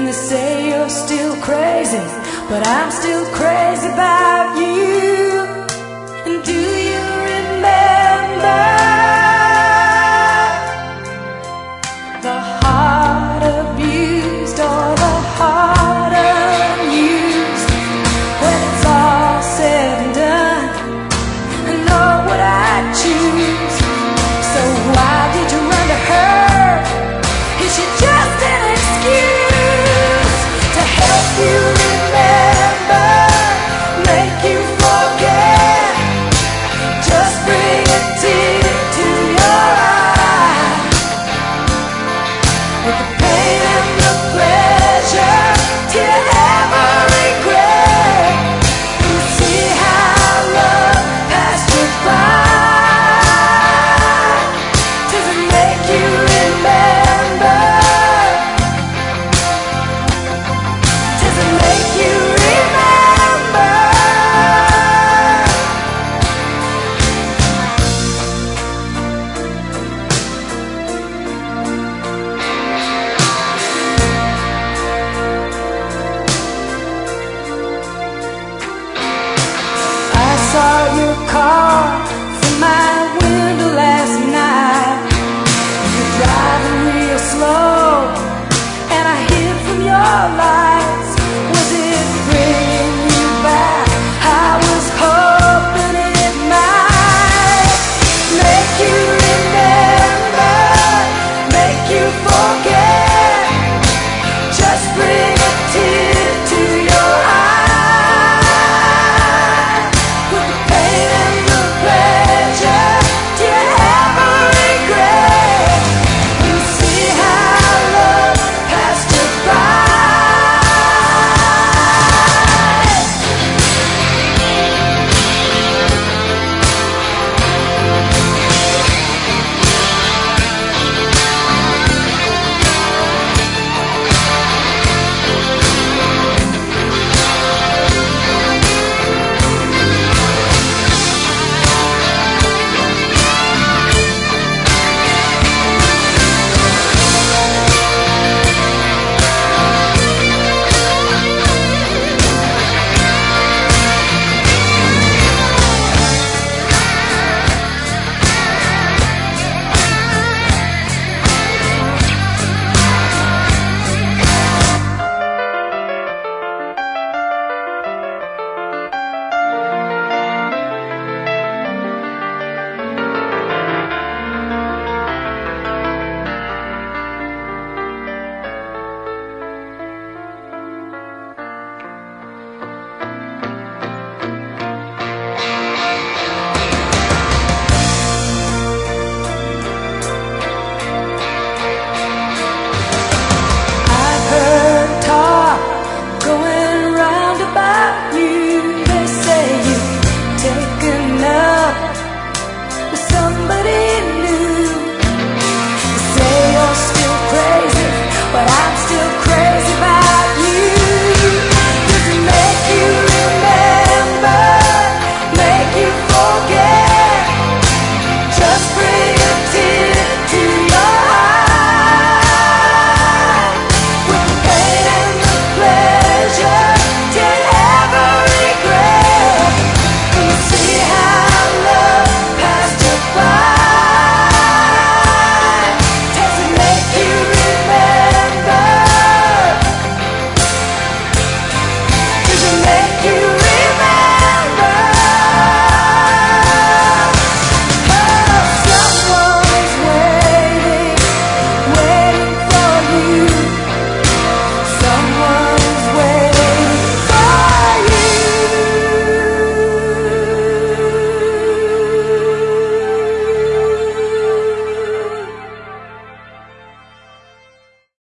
they say you're still crazy, but I'm still crazy about you. And do you remember the heart abused or the heart unused? When it's all said and done, I know what I'd choose. So why did you run to her? Is she just an excuse to help you remember, make you forget? Just bring a tear to your eye, with the pain and the pleasure till you ever regret. You see how love passed you by. Does it make you remember? Does it make you remember? I saw your car from my window last night. You're driving real slow, and I hid from your light.